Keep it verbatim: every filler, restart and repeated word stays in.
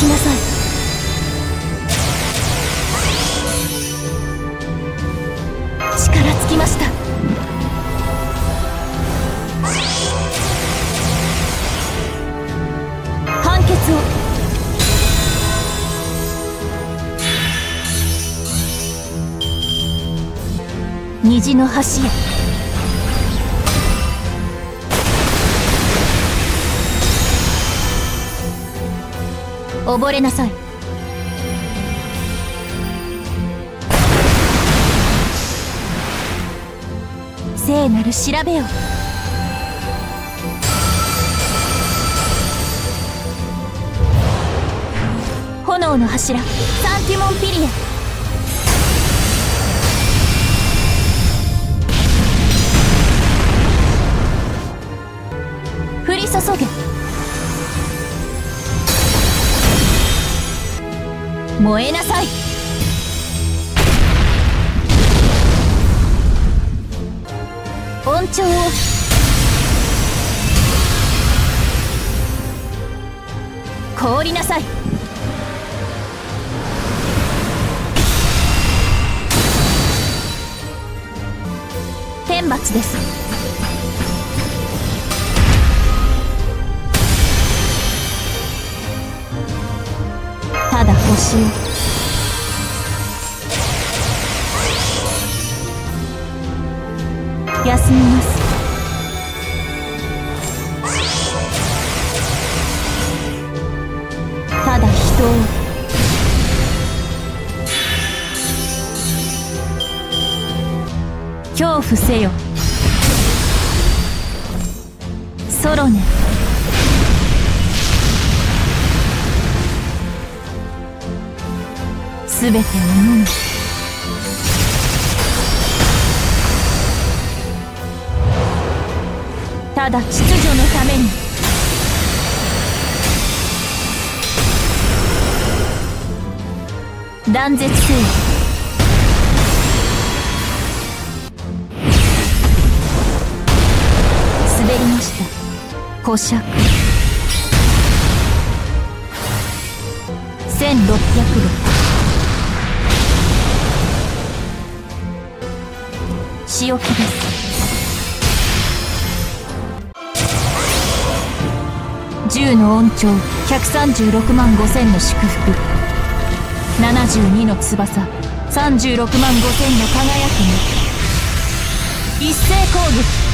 きなさい。力尽きました。判決を。虹の橋へ。溺れなさい。聖なる調べよ。炎の柱サンティモンピリエ。降り注げ。燃えなさい。恩寵を。凍りなさい。天罰です。ただ星を。休みます。ただ人を。恐怖せよ。ソロネ。すべてを飲む。ただ秩序のために。断絶せよ。滑りました。古尺せんろっぴゃくど。仕置きです。じゅうの恩寵ひゃくさんじゅうろくまんごせんの祝福。ななじゅうにの翼さんじゅうろくまんごせんの輝く目。一斉攻撃。